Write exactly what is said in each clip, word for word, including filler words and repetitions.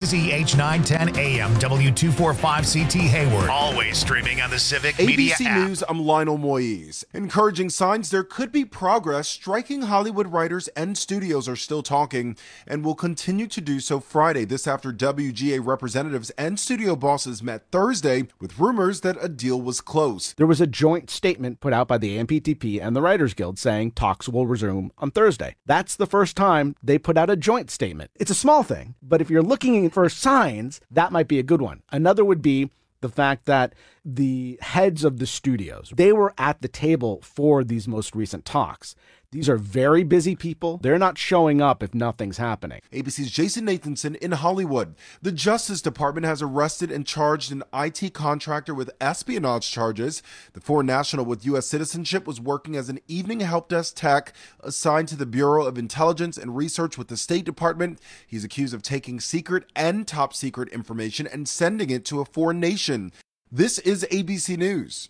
K Z H nine ten A M, W two forty-five C T Hayward. Always streaming on the Civic A B Media C app. News, I'm Lionel Moise. Encouraging signs there could be progress. Striking Hollywood writers and studios are still talking and will continue to do so Friday. This after W G A representatives and studio bosses met Thursday with rumors that a deal was close. There was a joint statement put out by the A M P T P and the Writers Guild saying talks will resume on Thursday. That's the first time they put out a joint statement. It's a small thing, but if you're looking for signs, that might be a good one. Another would be the fact that the heads of the studios, they were at the table for these most recent talks. These are very busy people. They're not showing up if nothing's happening. A B C's Jason Nathanson in Hollywood. The Justice Department has arrested and charged an I T contractor with espionage charges. The foreign national with U S citizenship was working as an evening help desk tech assigned to the Bureau of Intelligence and Research with the State Department. He's accused of taking secret and top secret information and sending it to a foreign nation. This is A B C News.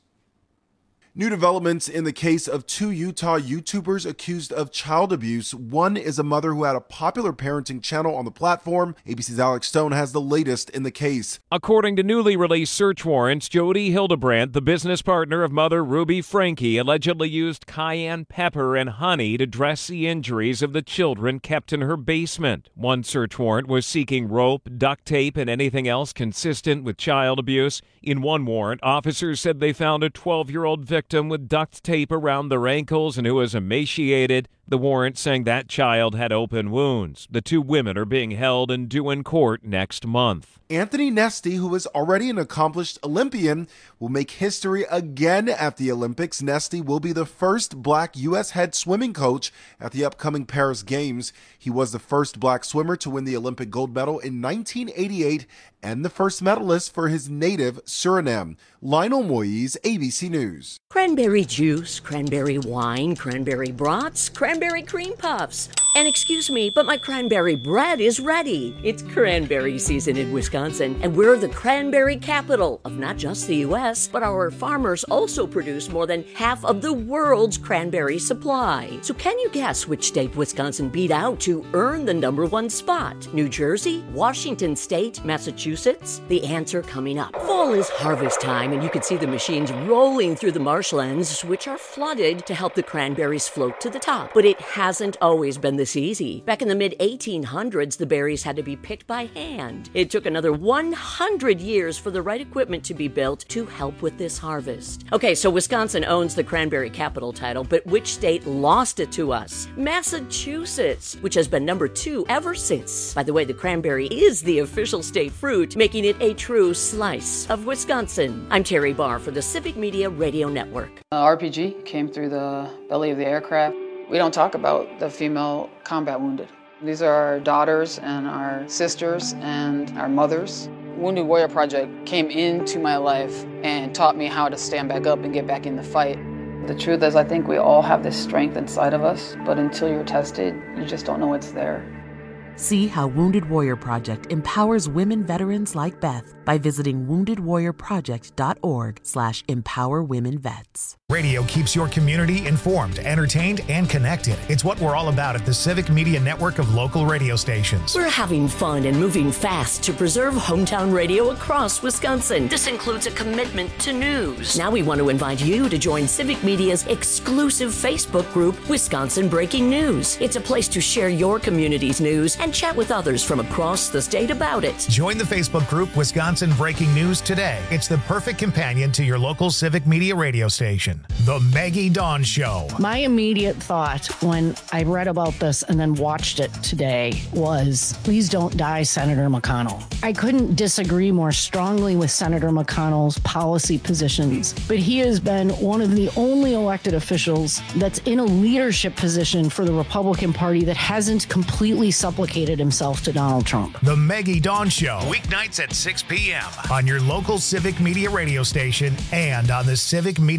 New developments in the case of two Utah YouTubers accused of child abuse. One is a mother who had a popular parenting channel on the platform. A B C's Alex Stone has the latest in the case. According to newly released search warrants, Jody Hildebrandt, the business partner of mother Ruby Franke, allegedly used cayenne pepper and honey to dress the injuries of the children kept in her basement. One search warrant was seeking rope, duct tape, and anything else consistent with child abuse. In one warrant, officers said they found a twelve-year-old victim with duct tape around their ankles and who was emaciated. The warrant saying that child had open wounds. The two women are being held and due in court next month. Anthony Nesty, who is already an accomplished Olympian, will make history again at the Olympics. Nesty will be the first black U S head swimming coach at the upcoming Paris Games. He was the first black swimmer to win the Olympic gold medal in nineteen eighty-eight and the first medalist for his native Suriname. Lionel Moise, A B C News. Cranberry juice, cranberry wine, cranberry brats, cranberry cream puffs. And excuse me, but my cranberry bread is ready. It's cranberry season in Wisconsin, and we're the cranberry capital of not just the U S, but our farmers also produce more than half of the world's cranberry supply. So can you guess which state Wisconsin beat out to earn the number one spot? New Jersey, Washington State, Massachusetts? The answer coming up. Fall is harvest time, and you can see the machines rolling through the marshlands, which are flooded to help the cranberries float to the top. But it hasn't always been this easy. Back in the mid eighteen hundreds, the berries had to be picked by hand. It took another one hundred years for the right equipment to be built to help with this harvest. Okay, so Wisconsin owns the cranberry capital title, but which state lost it to us? Massachusetts, which has been number two ever since. By the way, the cranberry is the official state fruit, making it a true slice of Wisconsin. I'm Terry Barr for the Civic Media Radio Network. Uh, R P G came through the belly of the aircraft. We don't talk about the female combat wounded. These are our daughters and our sisters and our mothers. Wounded Warrior Project came into my life and taught me how to stand back up and get back in the fight. The truth is, I think we all have this strength inside of us, but until you're tested, you just don't know it's there. See how Wounded Warrior Project empowers women veterans like Beth by visiting wounded warrior project dot org slash empower women vets. Radio keeps your community informed, entertained, and connected. It's what we're all about at the Civic Media Network of local radio stations. We're having fun and moving fast to preserve hometown radio across Wisconsin. This includes a commitment to news. Now we want to invite you to join Civic Media's exclusive Facebook group, Wisconsin Breaking News. It's a place to share your community's news and chat with others from across the state about it. Join the Facebook group Wisconsin Breaking News today. It's the perfect companion to your local Civic Media radio station. The Maggie Dawn Show. My immediate thought when I read about this and then watched it today was, please don't die, Senator McConnell. I couldn't disagree more strongly with Senator McConnell's policy positions, but he has been one of the only elected officials that's in a leadership position for the Republican Party that hasn't completely supplicated himself to Donald Trump. The Maggie Dawn Show, weeknights at six p.m. on your local Civic Media radio station and on the Civic Media app.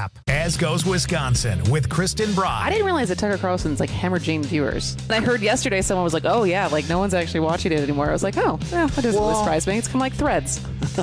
app. As Goes Wisconsin with Kristen Broad. I didn't realize that Tucker Carlson's like hemorrhaging viewers. And I heard yesterday someone was like, oh yeah, like no one's actually watching it anymore. I was like, oh, yeah, that doesn't well, surprise me. It's kind of like Threads. it,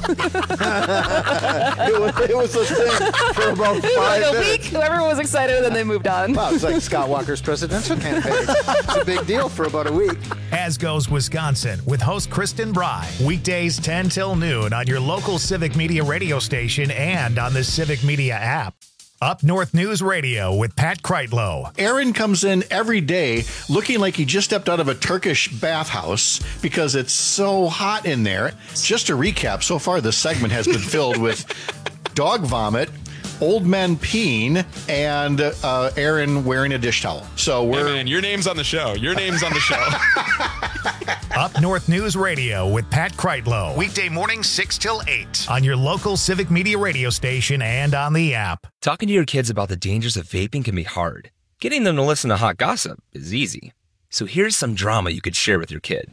was, it was a thing for about five like a minutes. week. Everyone was excited and then they moved on. Wow, it's like Scott Walker's presidential campaign. It's a big deal for about a week. As Goes Wisconsin with host Kristen Bry. Weekdays ten till noon on your local Civic Media radio station and on the Civic Media app. Up North News Radio with Pat Kreitlow. Aaron comes in every day looking like he just stepped out of a Turkish bathhouse because it's so hot in there. Just to recap, so far this segment has been filled with dog vomit, old men peeing, and uh, Aaron wearing a dish towel. So we're... Hey man, your name's on the show. Your name's on the show. Up North News Radio with Pat Kreitlow. Weekday mornings six till eight on your local Civic Media radio station and on the app. Talking to your kids about the dangers of vaping can be hard. Getting them to listen to hot gossip is easy. So here's some drama you could share with your kid.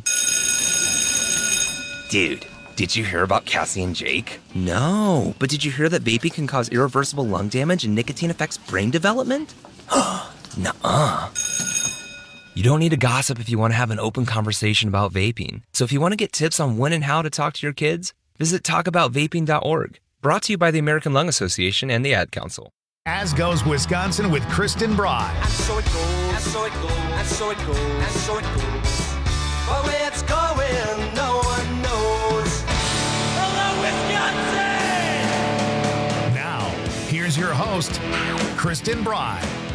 Dude, did you hear about Cassie and Jake? No, but did you hear that vaping can cause irreversible lung damage and nicotine affects brain development? Nuh-uh. You don't need to gossip if you want to have an open conversation about vaping. So if you want to get tips on when and how to talk to your kids, visit talk about vaping dot org. Brought to you by the American Lung Association and the Ad Council. As Goes Wisconsin with Kristen Bry. And so it goes, and so it goes, and so it goes, and so it goes. But where it's going, no one knows. Hello, Wisconsin! Now, here's your host, Kristen Bry.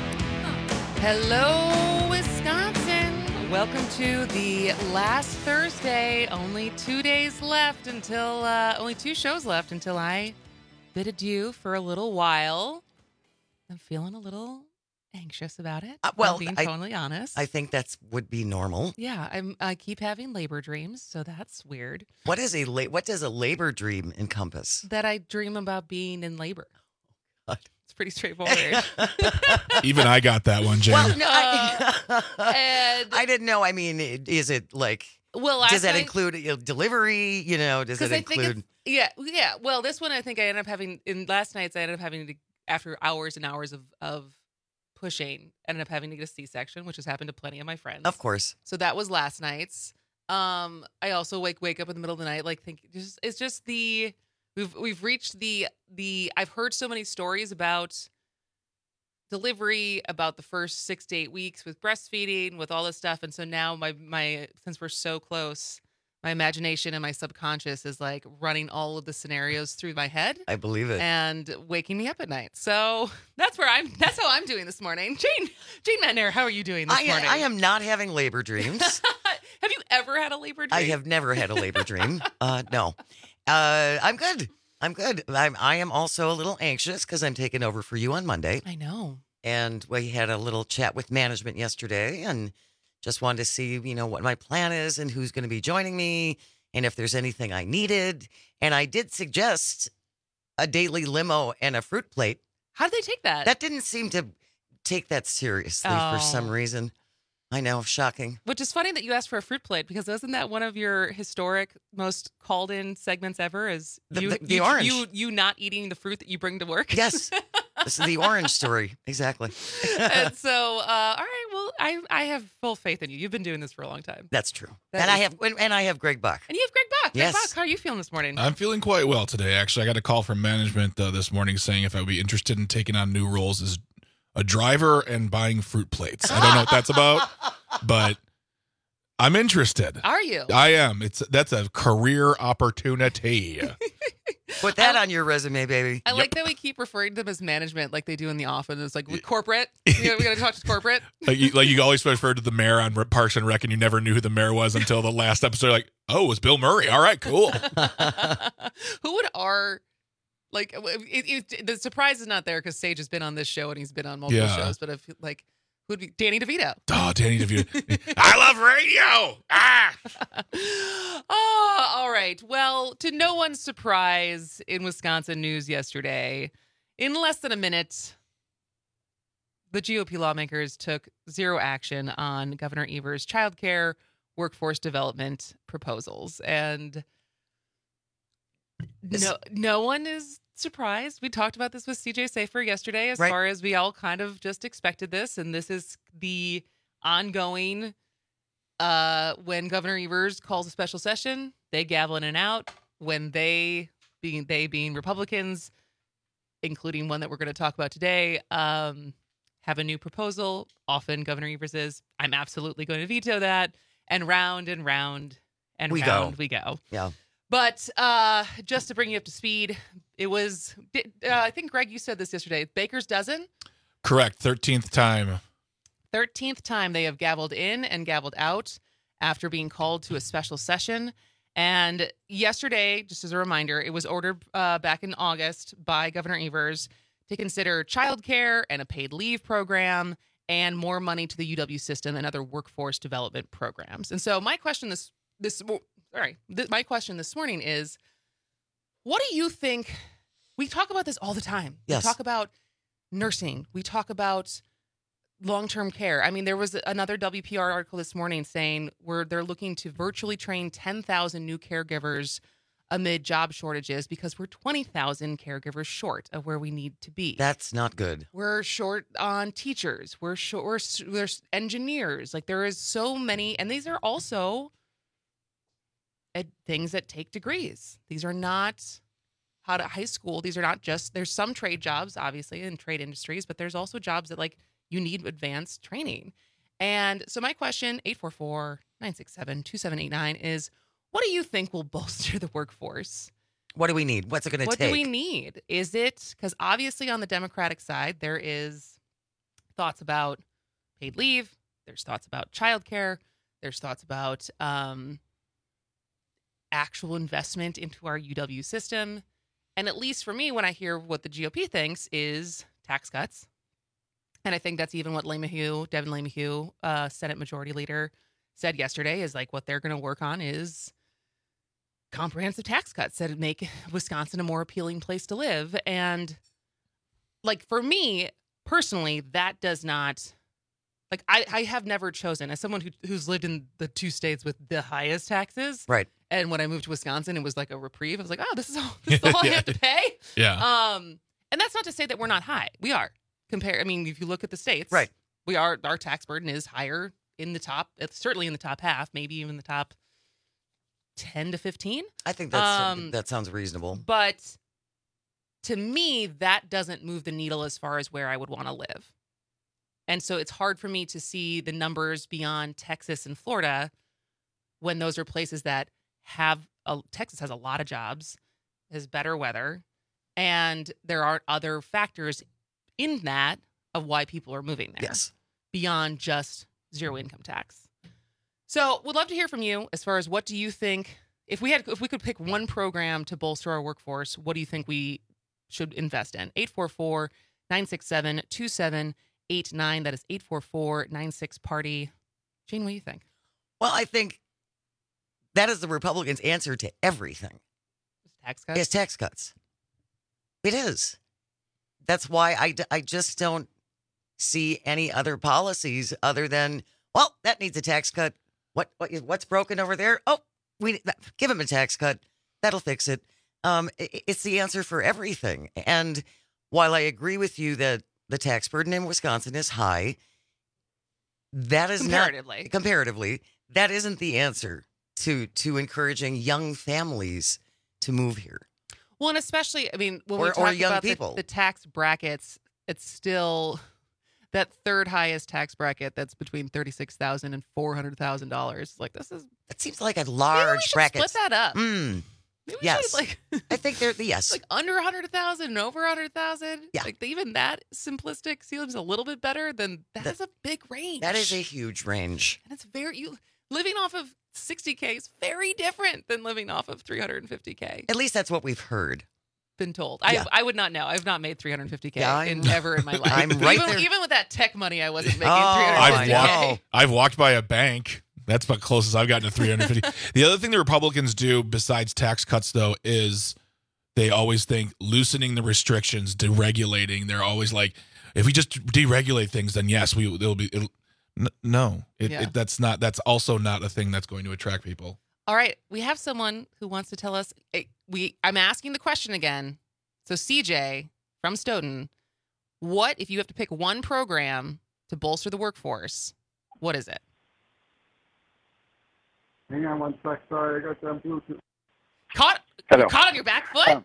Hello, Wisconsin. Welcome to the last Thursday. Only two days left until, uh, only two shows left until I bid adieu for a little while. I'm feeling a little anxious about it. Uh, well, I'm being I, totally honest. I think that's would be normal. Yeah, I'm. I keep having labor dreams, so that's weird. What is a la- what does a labor dream encompass? That I dream about being in labor. God. It's pretty straightforward. Even I got that one, Jane. Well, no, I, uh, and, I didn't know. I mean, is it like? Well, does that night, include you know, delivery? You know, does it I include? Think yeah, yeah. Well, this one I think I ended up having in last night's. I ended up having to after hours and hours of of pushing, ended up having to get a C-section, which has happened to plenty of my friends. Of course. So that was last night's. Um, I also wake wake up in the middle of the night, like think just it's just the we've we've reached the the I've heard so many stories about delivery, about the first six to eight weeks with breastfeeding, with all this stuff, and so now my my since we're so close, my imagination and my subconscious is like running all of the scenarios through my head. I believe it. And waking me up at night. So that's where I'm, that's how I'm doing this morning. Jane, Jane Metner, how are you doing this I, morning? I am not having labor dreams. Have you ever had a labor dream? I have never had a labor dream. Uh, no. Uh, I'm good. I'm good. I'm, I am also a little anxious because I'm taking over for you on Monday. I know. And we had a little chat with management yesterday and just wanted to see, you know, what my plan is and who's going to be joining me and if there's anything I needed. And I did suggest a daily limo and a fruit plate. How did they take that? That didn't seem to take that seriously oh. for some reason. I know, shocking. Which is funny that you asked for a fruit plate because wasn't that one of your historic, most called in segments ever? Is the, you, the, the you, orange? You you not eating the fruit that you bring to work? Yes. This is the orange story. Exactly. And so, uh, all right. Well, I I have full faith in you. You've been doing this for a long time. That's true. That and is... I have and I have Greg Buck. And you have Greg Buck. Greg yes. Buck, how are you feeling this morning? I'm feeling quite well today. Actually, I got a call from management uh, this morning saying if I would be interested in taking on new roles as a driver and buying fruit plates. I don't know what that's about, but I'm interested. Are you? I am. It's that's a career opportunity. Put that I, on your resume, baby. I yep. like that we keep referring to them as management like they do in the office. It's like corporate. You know, we got to talk to corporate. Like you, like you always refer to the mayor on Parks and Rec, and you never knew who the mayor was until the last episode. Like, oh, it was Bill Murray. All right, cool. Who would our like? It, it, the surprise is not there because Sage has been on this show and he's been on multiple yeah. shows. But if like. Who would be Danny DeVito? Oh, Danny DeVito. I love radio. Ah. Oh, all right. Well, to no one's surprise, in Wisconsin news yesterday, in less than a minute, the G O P lawmakers took zero action on Governor Evers' childcare workforce development proposals. And No, no one is surprised. We talked about this with C J Safer yesterday as Right. far as we all kind of just expected this. And this is the ongoing, uh, when Governor Evers calls a special session, they gavel in and out. When they, being they being Republicans, including one that we're going to talk about today, um, have a new proposal. Often Governor Evers is, I'm absolutely going to veto that. And round and round and We round go. we go. Yeah. But uh, just to bring you up to speed, it was, uh, I think, Greg, you said this yesterday, Baker's dozen. Correct. thirteenth time. thirteenth time they have gavelled in and gavelled out after being called to a special session. And yesterday, just as a reminder, it was ordered uh, back in August by Governor Evers to consider childcare and a paid leave program and more money to the U W system and other workforce development programs. And so my question this, this sorry, th- my question this morning is, what do you think? We talk about this all the time. Yes. We talk about nursing. We talk about long-term care. I mean, there was another W P R article this morning saying where they're looking to virtually train ten thousand new caregivers amid job shortages because we're twenty thousand caregivers short of where we need to be. That's not good. We're short on teachers. We're short. We're, s- there's engineers. Like there is so many, and these are also ed- things that take degrees. These are not out of high school. These are not just. There's some trade jobs, obviously, in trade industries, but there's also jobs that like you need advanced training. And so my question, eight four four, nine six seven, two seven eight nine, is what do you think will bolster the workforce? What do we need? What's it going to What take? do we need? Is it, because obviously on the Democratic side, there is thoughts about paid leave. There's thoughts about childcare. There's thoughts about um, actual investment into our U W system. And at least for me, when I hear what the G O P thinks is tax cuts. And I think that's even what LeMahieu, Devin LeMahieu, uh, Senate Majority Leader, said yesterday is like what they're going to work on is comprehensive tax cuts that would make Wisconsin a more appealing place to live. And like for me personally, that does not like I, I have never chosen as someone who, who's lived in the two states with the highest taxes. Right. And when I moved to Wisconsin, it was like a reprieve. I was like, oh, this is all, this is all I have to pay. Yeah. Um, and that's not to say that we're not high. We are. Compare. I mean, if you look at the states, right, we are. Our tax burden is higher in the top. It's certainly in the top half, maybe even the top ten to fifteen. I think that's Um, that sounds reasonable. But to me, that doesn't move the needle as far as where I would want to live. And so it's hard for me to see the numbers beyond Texas and Florida when those are places that have a, Texas has a lot of jobs, has better weather, and there are other factors in that of why people are moving there. Yes. Beyond just zero income tax. So we'd love to hear from you as far as what do you think, if we had, if we could pick one program to bolster our workforce, what do you think we should invest in? eight four four, nine six seven, two seven eight nine. That is eight four four, nine six party. Jane, what do you think? Well, I think that is the Republicans' answer to everything. Tax cuts? It's tax cuts. It is. That's why I, d- I just don't see any other policies other than, well, that needs a tax cut. What, what what's broken over there? Oh, we give them a tax cut. That'll fix it. Um, it. It's the answer for everything. And while I agree with you that the tax burden in Wisconsin is high, that is Comparatively. not comparatively that isn't the answer to to encouraging young families to move here. Well, and especially, I mean, when Or- we or talk young about the, people. the tax brackets, it's still that third highest tax bracket that's between thirty-six thousand dollars and four hundred thousand dollars. Like, this is. That seems like a Maybe we large should bracket. split that up. Mm. Maybe we Yes. should, like, I think they're yes. like under one hundred thousand and over one hundred thousand. Yeah. Like, even that simplistic seems a little bit better than that, That- is a big range. That is a huge range. And it's very, you living off of sixty K is very different than living off of three hundred fifty K. At least that's what we've heard. Been told. Yeah. I I would not know. I've not made three hundred fifty K Yeah, I'm- in, ever in my life. I'm right even, there. even with that tech money, I wasn't making Oh, three hundred I've fifty K. walked, I've walked by a bank. That's about close as I've gotten to three hundred fifty. The other thing the Republicans do besides tax cuts, though, is they always think loosening the restrictions, deregulating. They're always like, if we just deregulate things, then yes, we it'll be. It'll, n- no, it, Yeah. it, that's not. That's also not a thing that's going to attract people. All right, we have someone who wants to tell us. We I'm asking the question again. So C J from Stoughton, what if you have to pick one program to bolster the workforce? What is it? Hang on one sec. Sorry, I got you on Bluetooth. Caught, Hello. caught on your back foot?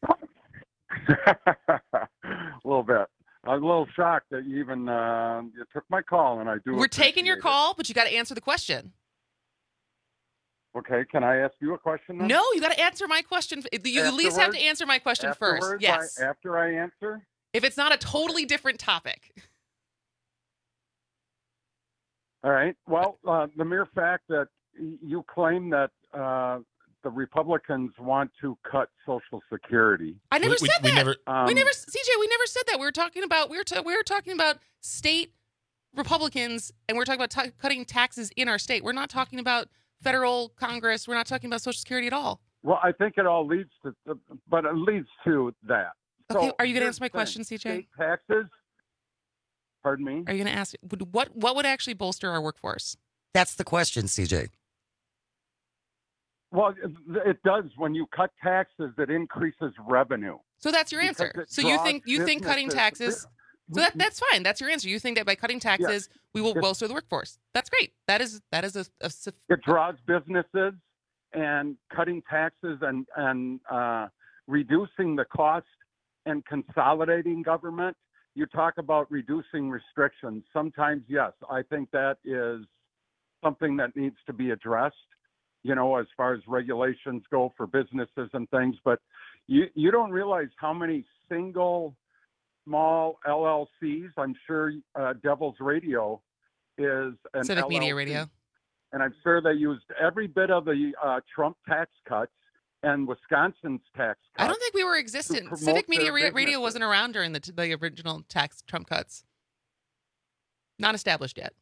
A little bit. I was a little shocked that you even uh, you took my call, and I do. We're taking your appreciate it. call, but you got to answer the question. Okay, can I ask you a question then? No, you got to answer my question. You at least have to answer my question first. Afterwards, Yes. I, after I answer? If it's not a totally different topic. All right. Well, uh, the mere fact that you claim that uh, the Republicans want to cut Social Security. I never We- said we that. never- Um, we never, C J. We never said that. We were talking about we were ta- we were talking about state Republicans, and we're talking about ta- cutting taxes in our state. We're not talking about federal Congress. We're not talking about Social Security at all. Well, I think it all leads to, but it leads to that. Okay, So are you going to here's answer my the thing. question, C J? State taxes. Pardon me. Are you going to ask would- what what would actually bolster our workforce? That's the question, C J. Well, it, it does. When you cut taxes, it increases revenue. So that's your Because answer. it So you draws think you think cutting businesses- taxes? So that that's fine. That's your answer. You think that by cutting taxes, we will Yes. bolster the workforce. That's great. That is that is a, a suf- It draws businesses, and cutting taxes and and uh, reducing the cost and consolidating government. You talk about reducing restrictions. Sometimes, yes, I think that is something that needs to be addressed, you know, as far as regulations go for businesses and things. But you, you don't realize how many single small L L Cs, I'm sure uh, Devil's Radio is an Civic L L C. Media Radio. And I'm sure they used every bit of the uh, Trump tax cuts and Wisconsin's tax cuts. I don't think we were existent. promote Civic Media their Radio, Radio businesses. wasn't around during the, the original tax Trump cuts. Not established yet.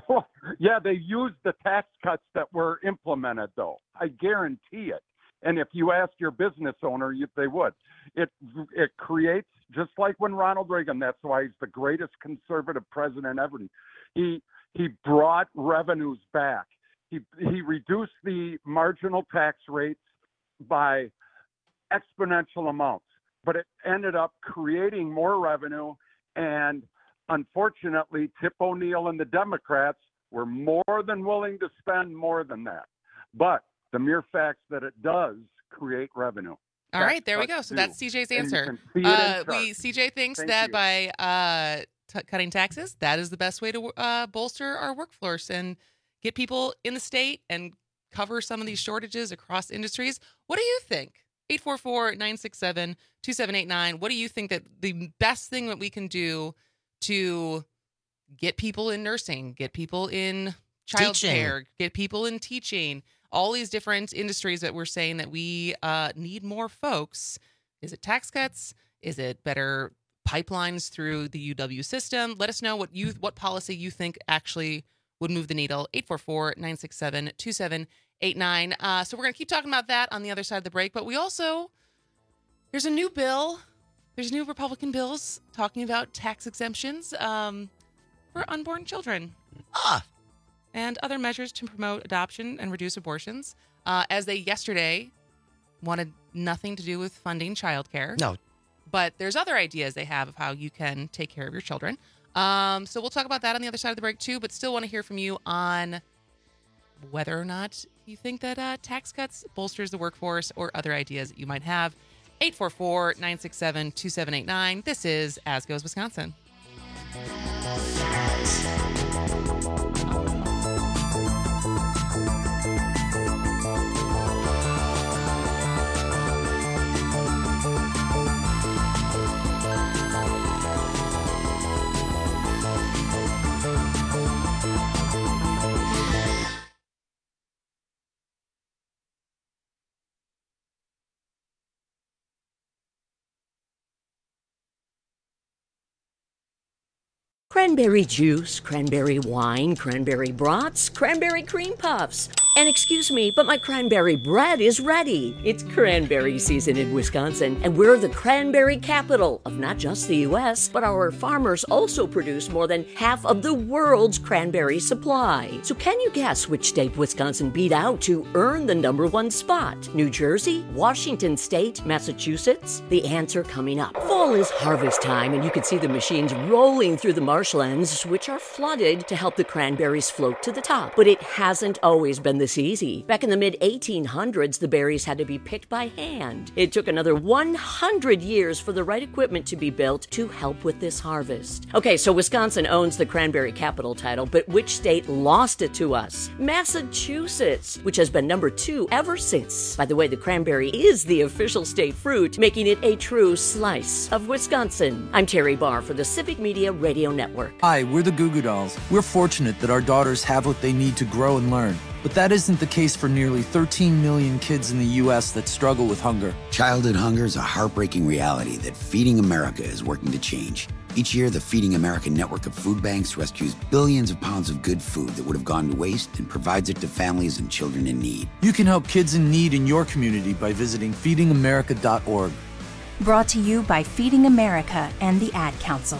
Yeah, they used the tax cuts that were implemented, though. I guarantee it. And if you ask your business owner, you, they would. It it creates, just like when Ronald Reagan, that's why he's the greatest conservative president ever. He he brought revenues back. He he reduced the marginal tax rates by exponential amounts, but it ended up creating more revenue. And unfortunately, Tip O'Neill and the Democrats were more than willing to spend more than that. But the mere fact that it does create revenue. All That's right, there we what go. to So do. that's C J's And you answer. can see it in Uh, we charts. C J thinks Thank that you. by uh, t- cutting taxes, that is the best way to uh, bolster our workforce and get people in the state and cover some of these shortages across industries. What do you think? eight four four, nine six seven, two seven eight nine. What do you think that the best thing that we can do to get people in nursing, get people in childcare, get people in teaching, all these different industries that we're saying that we uh, need more folks? Is it tax cuts? Is it better pipelines through the U W system? Let us know what you what policy you think actually would move the needle. eight four four, nine six seven, two seven eight nine. Uh, so we're going to keep talking about that on the other side of the break. But we also, there's a new bill. There's new Republican bills talking about tax exemptions um, for unborn children. Ah. And other measures to promote adoption and reduce abortions, uh, as they yesterday wanted nothing to do with funding childcare. No. But there's other ideas they have of how you can take care of your children. Um, so we'll talk about that on the other side of the break, too, but still want to hear from you on whether or not you think that uh, tax cuts bolsters the workforce or other ideas that you might have. eight four four, nine six seven, two seven eight nine. This is As Goes Wisconsin. Cranberry juice, cranberry wine, cranberry brats, cranberry cream puffs. And excuse me, but my cranberry bread is ready. It's cranberry season in Wisconsin, and we're the cranberry capital of not just the U S, but our farmers also produce more than half of the world's cranberry supply. So can you guess which state Wisconsin beat out to earn the number one spot? New Jersey, Washington State, Massachusetts? The answer coming up. Fall is harvest time, and you can see the machines rolling through the marshlands, which are flooded to help the cranberries float to the top. But it hasn't always been this easy. Back in the mid eighteen hundreds, the berries had to be picked by hand. It took another one hundred years for the right equipment to be built to help with this harvest. Okay, so Wisconsin owns the cranberry capital title, but which state lost it to us? Massachusetts, which has been number two ever since. By the way, the cranberry is the official state fruit, making it a true slice of Wisconsin. I'm Terry Barr for the Civic Media Radio Network. Hi, we're the Goo Goo Dolls. We're fortunate that our daughters have what they need to grow and learn. But that isn't the case for nearly thirteen million kids in the U S that struggle with hunger. Childhood hunger is a heartbreaking reality that Feeding America is working to change. Each year, the Feeding America network of food banks rescues billions of pounds of good food that would have gone to waste and provides it to families and children in need. You can help kids in need in your community by visiting feeding america dot org. Brought to you by Feeding America and the Ad Council.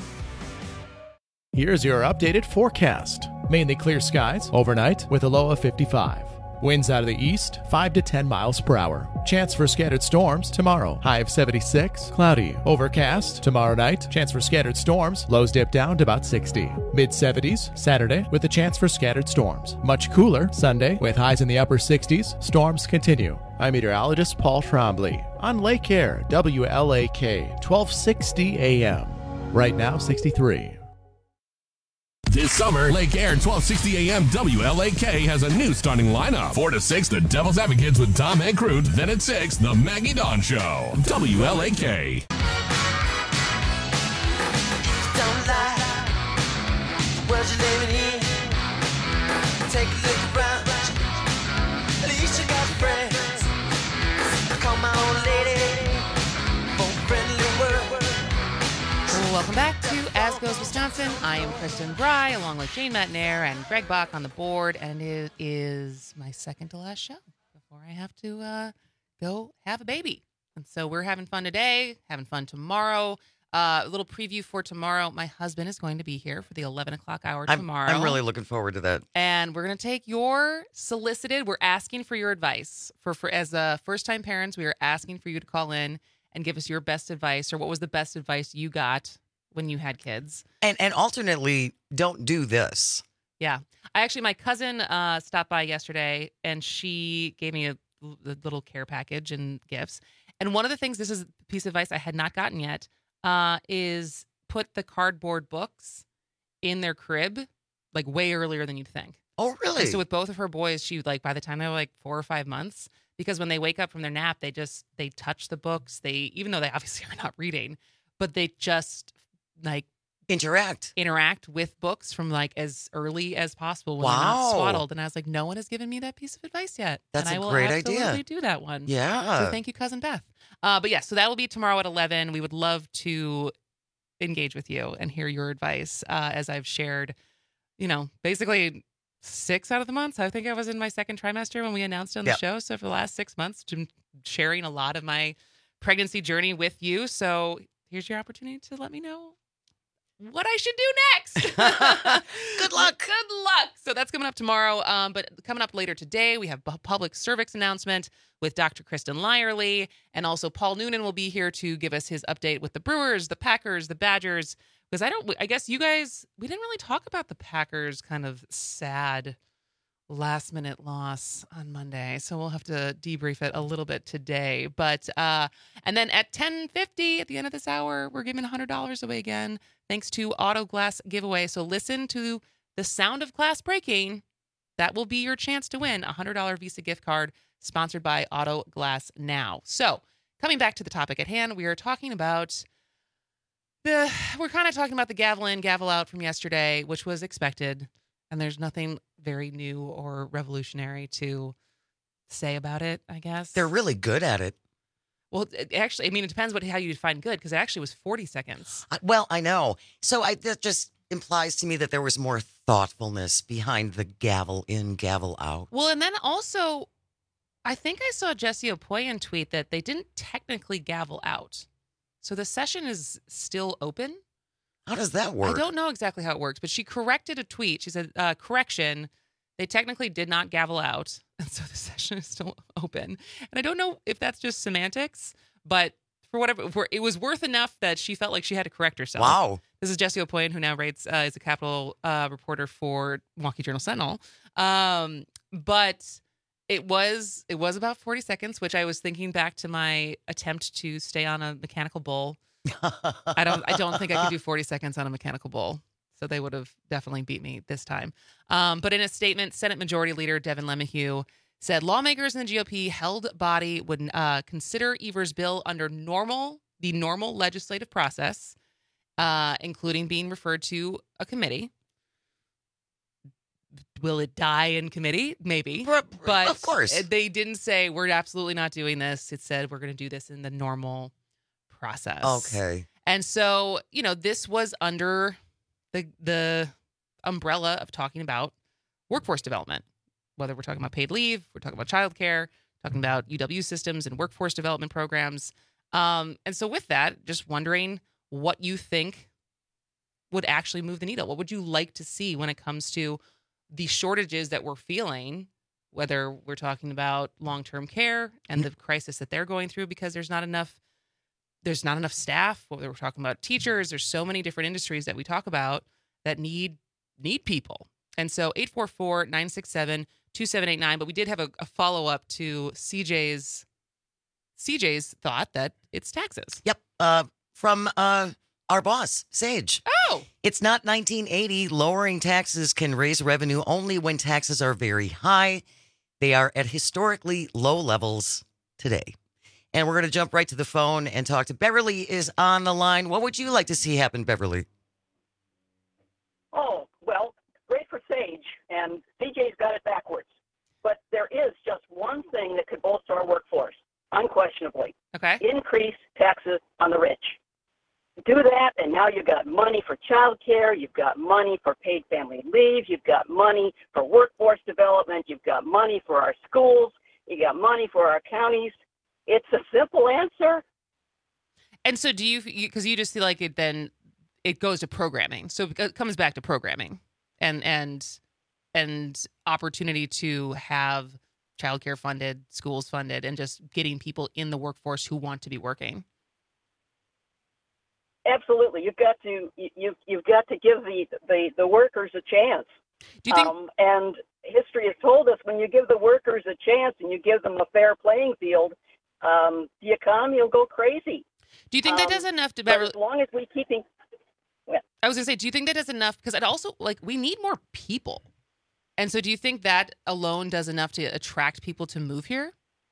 Here's your updated forecast. Mainly clear skies overnight with a low of fifty-five. Winds out of the east, five to ten miles per hour. Chance for scattered storms tomorrow. High of seventy-six. Cloudy. Overcast tomorrow night. Chance for scattered storms. Lows dip down to about sixty. mid seventies Saturday with a chance for scattered storms. Much cooler Sunday with highs in the upper sixties. Storms continue. I'm meteorologist Paul Trombley on Lake Air, W L A K, twelve sixty A M. Right now, sixty-three. This summer, Lake Air twelve sixty A M W L A K has a new starting lineup. four to six, the Devil's Advocates with Tom and Crute. Then at six, the Maggie Dawn Show. W L A K. Don't lie, world you're living in. Take a look around, at least you got friends. I call my old lady for a friendly word. Welcome back to As Goes Wisconsin. I am Kristen Bry, along with Jane Matnair and Greg Bach on the board, and it is my second to last show before I have to uh, go have a baby. And so we're having fun today, having fun tomorrow. Uh, a little preview for tomorrow. My husband is going to be here for the eleven o'clock hour I'm, tomorrow. I'm really looking forward to that. And we're going to take your solicited, we're asking for your advice. For, for As uh, first-time parents, we are asking for you to call in and give us your best advice, or what was the best advice you got when you had kids. And and alternately, don't do this. Yeah. I actually, my cousin uh, stopped by yesterday, and she gave me a, a little care package and gifts. And one of the things, this is a piece of advice I had not gotten yet, uh, is put the cardboard books in their crib, like way earlier than you'd think. Oh, really? And so with both of her boys, she like, by the time they were like four or five months, because when they wake up from their nap, they just, they touch the books. They, even though they obviously are not reading, but they just like interact interact with books from like as early as possible when wow. they're not swaddled. And I was like, no one has given me that piece of advice yet. That's and a I will great absolutely idea. do that one. Yeah. So thank you, Cousin Beth. Uh, but yeah, so that will be tomorrow at eleven. We would love to engage with you and hear your advice. Uh, as I've shared, you know, basically six out of the months. I think I was in my second trimester when we announced it on the yep. show. So for the last six months, I'm sharing a lot of my pregnancy journey with you. So here's your opportunity to let me know what I should do next. Good luck. Good luck. So that's coming up tomorrow. Um, but coming up later today, we have a public cervix announcement with Doctor Kristen Lyerly. And also Paul Noonan will be here to give us his update with the Brewers, the Packers, the Badgers. Because I don't, I guess you guys, we didn't really talk about the Packers' kind of sad last minute loss on Monday. So we'll have to debrief it a little bit today. But, uh, and then at ten fifty at the end of this hour, we're giving one hundred dollars away again, thanks to Auto Glass Giveaway. So listen to the sound of glass breaking. That will be your chance to win a one hundred dollars Visa gift card sponsored by Auto Glass Now. So coming back to the topic at hand, we are talking about the, we're kind of talking about the gavel in, gavel out from yesterday, which was expected. And there's nothing very new or revolutionary to say about it, I guess. They're really good at it. Well, it actually, I mean, it depends what how you define good, because it actually was forty seconds. Uh, well, I know. So I that just implies to me that there was more thoughtfulness behind the gavel in, gavel out. Well, and then also, I think I saw Jesse Opoyan tweet that they didn't technically gavel out. So the session is still open. How does that work? I don't know exactly how it works, but she corrected a tweet. She said, uh, correction, they technically did not gavel out. And so the session is still open. And I don't know if that's just semantics, but for whatever, for, it was worth enough that she felt like she had to correct herself. Wow. This is Jesse Opoyan, who now writes, uh, is a Capitol uh, reporter for Milwaukee Journal Sentinel. Um, but it was it was about forty seconds, which I was thinking back to my attempt to stay on a mechanical bull. I don't I don't think I could do forty seconds on a mechanical bull. So they would have definitely beat me this time. Um, but in a statement, Senate Majority Leader Devin LeMahieu said lawmakers in the G O P held body would uh, consider Evers' bill under normal the normal legislative process, uh, including being referred to a committee. Will it die in committee? Maybe. But of course. They didn't say we're absolutely not doing this. It said we're going to do this in the normal process. Okay. And so, you know, this was under the the umbrella of talking about workforce development, whether we're talking about paid leave, we're talking about childcare, talking about U W systems and workforce development programs. Um, and so with that, just wondering what you think would actually move the needle. What would you like to see when it comes to the shortages that we're feeling, whether we're talking about long-term care and the crisis that they're going through because there's not enough there's not enough staff, whether we're talking about teachers, there's so many different industries that we talk about that need need people. And so eight four four, nine six seven, two seven eight nine, but we did have a, a follow-up to C J's C J's thought that it's taxes. Yep. Uh, from uh, our boss, Sage. Oh! It's not nineteen eighty. Lowering taxes can raise revenue only when taxes are very high. They are at historically low levels today. And we're going to jump right to the phone and talk to Beverly is on the line. What would you like to see happen, Beverly? Oh, well, great for Sage, and C J's got it backwards. But there is just one thing that could bolster our workforce, unquestionably. Okay. Increase taxes on the rich. Do that, and now you've got money for child care, you've got money for paid family leave, you've got money for workforce development, you've got money for our schools, you got money for our counties. It's a simple answer. And so do you, because you, you just feel like it then, it goes to programming. So it comes back to programming and, and, and opportunity to have childcare funded, schools funded, and just getting people in the workforce who want to be working. Absolutely. You've got to, you've, you've got to give the, the, the workers a chance. Do you think, um, and history has told us when you give the workers a chance and you give them a fair playing field, um, the economy will go crazy. Do you think that um, does enough to but Beverly? as long as we keeping, well, I was gonna say, do you think that does enough? Because it also, like, we need more people. And so do you think that alone does enough to attract people to move here?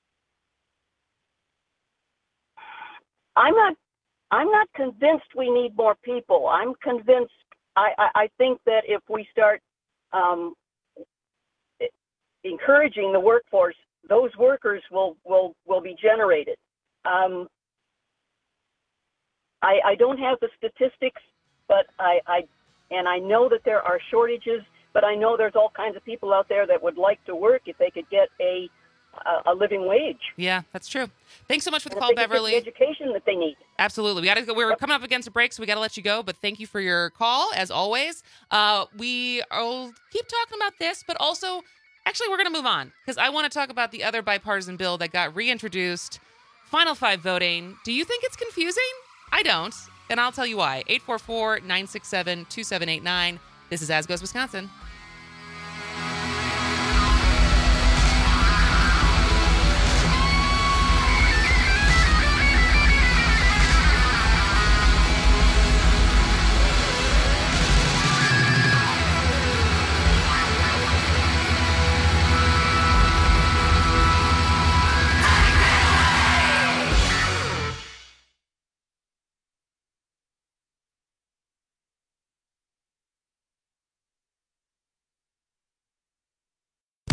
I'm not, I'm not convinced we need more people. I'm convinced, I, I, I think that if we start um, encouraging the workforce, those workers will, will, will be generated. Um, I, I don't have the statistics, but I, I, and I know that there are shortages, but I know there's all kinds of people out there that would like to work if they could get a, a, a living wage. Yeah, that's true. Thanks so much for the and call, if they could get Beverly. the education that they need. Absolutely. We got to go. We're coming up against a break, so we got to let you go. But thank you for your call, as always. Uh, we will keep talking about this, but also, actually, we're going to move on because I want to talk about the other bipartisan bill that got reintroduced, Final Five voting. Do you think it's confusing? I don't, and I'll tell you why. eight four four, nine six seven, two seven eight nine. This is As Goes Wisconsin.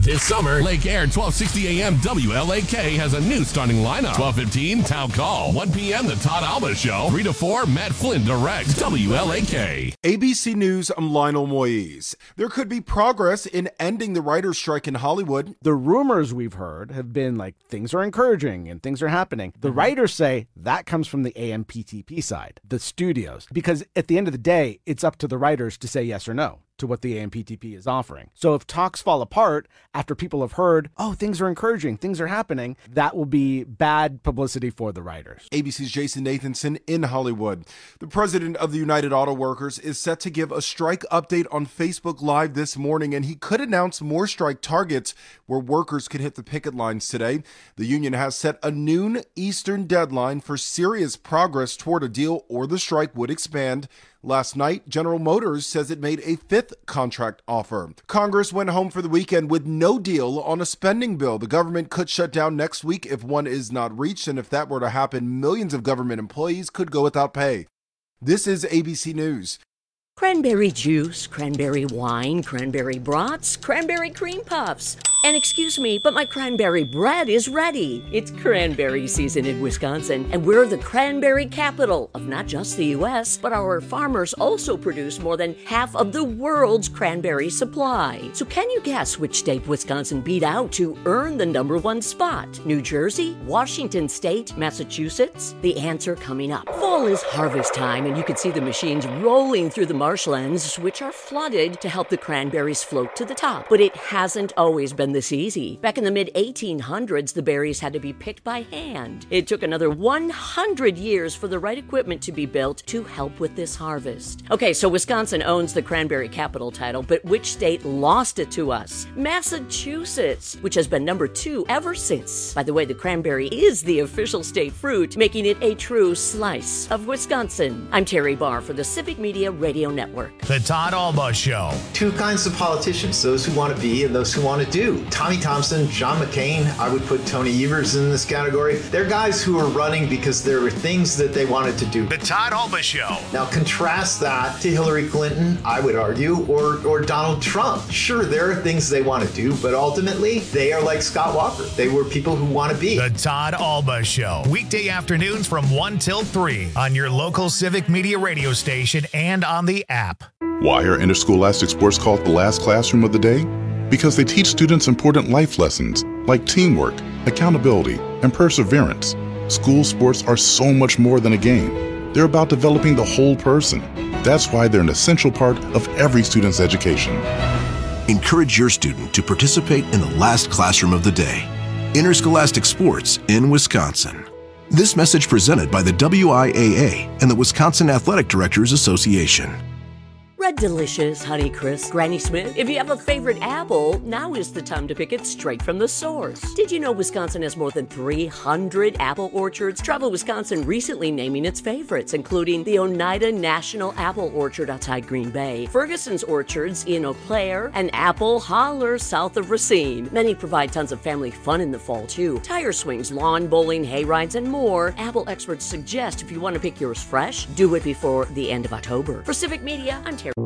This summer, Lake Air twelve sixty A M W L A K has a new starting lineup. twelve fifteen, Town Call. one p.m., The Todd Alba Show. three to four, Matt Flynn directs. W L A K. A B C News, I'm Lionel Moise. There could be progress in ending the writer's strike in Hollywood. The rumors we've heard have been like things are encouraging and things are happening. The writers say that comes from the A M P T P side, the studios, because at the end of the day, it's up to the writers to say yes or no to what the A M P T P is offering. So if talks fall apart after people have heard, oh, things are encouraging, things are happening, that will be bad publicity for the writers. A B C's Jason Nathanson in Hollywood. The president of the United Auto Workers is set to give a strike update on Facebook Live this morning, and he could announce more strike targets where workers could hit the picket lines today. The union has set a noon Eastern deadline for serious progress toward a deal, or the strike would expand. Last night, General Motors says it made a fifth contract offer. Congress went home for the weekend with no deal on a spending bill. The government could shut down next week if one is not reached, and if that were to happen, millions of government employees could go without pay. This is A B C News. Cranberry juice, cranberry wine, cranberry brats, cranberry cream puffs. And excuse me, but my cranberry bread is ready. It's cranberry season in Wisconsin, and we're the cranberry capital of not just the U S, but our farmers also produce more than half of the world's cranberry supply. So can you guess which state Wisconsin beat out to earn the number one spot? New Jersey, Washington State, Massachusetts? The answer coming up. Fall is harvest time, and you can see the machines rolling through the marshlands, which are flooded to help the cranberries float to the top. But it hasn't always been this easy. Back in the mid eighteen hundreds, the berries had to be picked by hand. It took another one hundred years for the right equipment to be built to help with this harvest. Okay, so Wisconsin owns the cranberry capital title, but which state lost it to us? Massachusetts, which has been number two ever since. By the way, the cranberry is the official state fruit, making it a true slice of Wisconsin. I'm Terry Barr for the Civic Media Radio Network. The Todd Alba Show. Two kinds of politicians, those who want to be and those who want to do. Tommy Thompson, John McCain, I would put Tony Evers in this category. They're guys who are running because there were things that they wanted to do. The Todd Alba Show. Now contrast that to Hillary Clinton, I would argue, or, or Donald Trump. Sure, there are things they want to do, but ultimately they are like Scott Walker. They were people who want to be. The Todd Alba Show. Weekday afternoons from one till three on your local Civic Media radio station and on the app. Why are interscholastic sports called the last classroom of the day? Because they teach students important life lessons like teamwork, accountability, and perseverance. School sports are so much more than a game. They're about developing the whole person. That's why they're an essential part of every student's education. Encourage your student to participate in the last classroom of the day. Interscholastic sports in Wisconsin. This message presented by the W I A A and the Wisconsin Athletic Directors Association. Red Delicious, Honey Crisp, Granny Smith. If you have a favorite apple, now is the time to pick it straight from the source. Did you know Wisconsin has more than three hundred apple orchards? Travel Wisconsin recently naming its favorites, including the Oneida National Apple Orchard outside Green Bay, Ferguson's Orchards in Eau Claire, and Apple Holler south of Racine. Many provide tons of family fun in the fall, too. Tire swings, lawn bowling, hay rides, and more. Apple experts suggest if you want to pick yours fresh, do it before the end of October. For Civic Media, I'm Terry.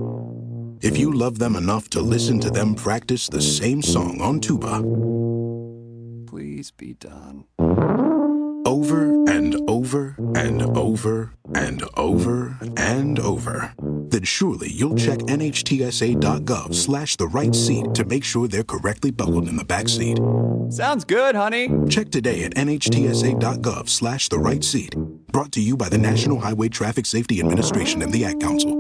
If you love them enough to listen to them practice the same song on tuba, please be done. Over and over and over and over and over, then surely you'll check nhtsa.gov slash the right seat to make sure they're correctly buckled in the back seat. Sounds good, honey. Check today at nhtsa.gov slash the right seat. Brought to you by the National Highway Traffic Safety Administration and the Ad Council.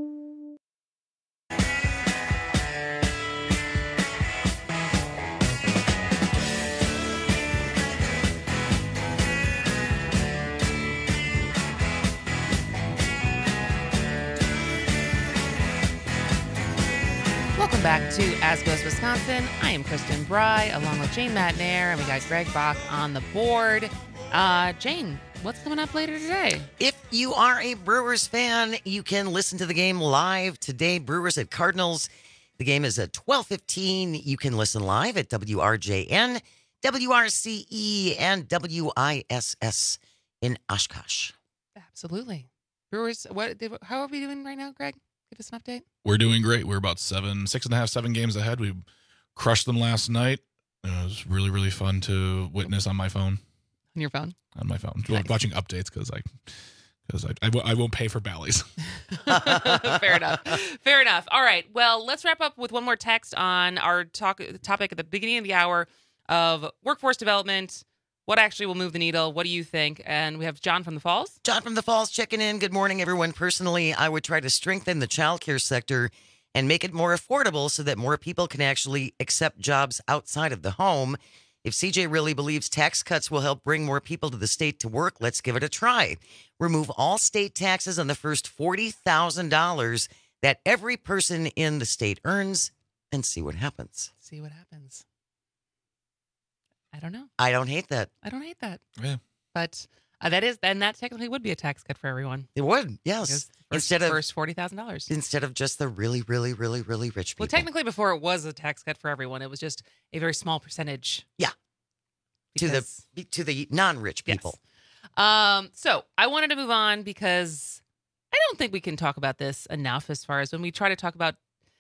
Welcome back to As Goes Wisconsin. I am Kristen Bry, along with Jane Matnair, and we got Greg Bach on the board. Uh, Jane, what's coming up later today? If you are a Brewers fan, you can listen to the game live today. Brewers at Cardinals. The game is at twelve fifteen. You can listen live at W R J N, W R C E, and W I S S in Oshkosh. Absolutely. Brewers, what? How are we doing right now, Greg? Give us an update. We're doing great. We're about seven, six and a half, seven games ahead. We crushed them last night. It was really, really fun to witness on my phone. On your phone? On my phone. Nice. Watching updates because I, because I, I, w- I won't pay for Bally's. Fair enough. Fair enough. All right. Well, let's wrap up with one more text on our talk topic at the beginning of the hour of workforce development. What actually will move the needle? What do you think? And we have John from the Falls. John from the Falls checking in. Good morning, everyone. Personally, I would try to strengthen the childcare sector and make it more affordable so that more people can actually accept jobs outside of the home. If C J really believes tax cuts will help bring more people to the state to work, let's give it a try. Remove all state taxes on the first forty thousand dollars that every person in the state earns and see what happens. See what happens. I don't know. I don't hate that. I don't hate that. Yeah. But uh, that is, and that technically would be a tax cut for everyone. It would, yes. First, Instead of first forty thousand dollars. Instead of just the really, really, really, really rich people. Well, technically, before it was a tax cut for everyone, it was just a very small percentage. Yeah. Because, to the to the non-rich people. Yes. Um. So I wanted to move on because I don't think we can talk about this enough as far as when we try to talk about